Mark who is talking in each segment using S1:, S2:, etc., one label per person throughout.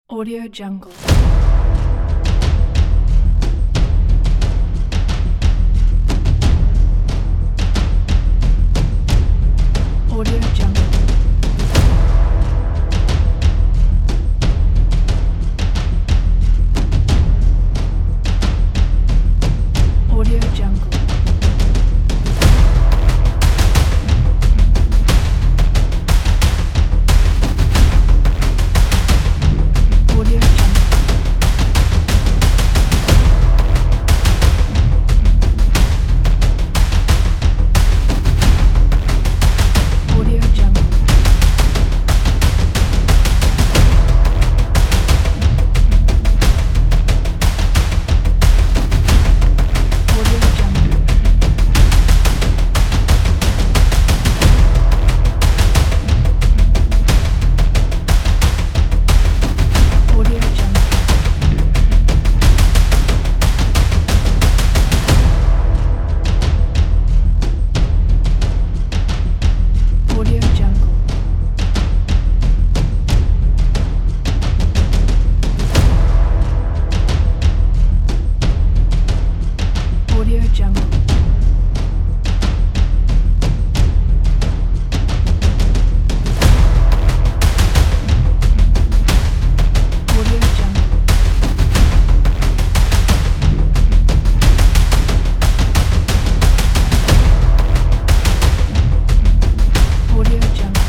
S1: Audio Jungle. Audio Jungle. Audio Jungle. Audio Jungle. Audio Jungle. Audio Jungle. Audio Jungle. Audio Jungle. Audio Jungle. Audio Jungle. Audio Jungle.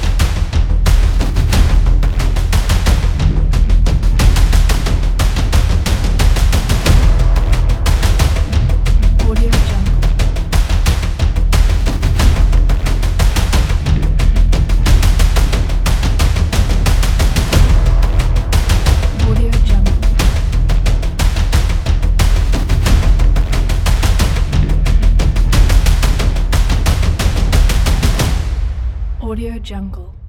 S1: Audio Jungle. Audio Jungle. Audio Jungle.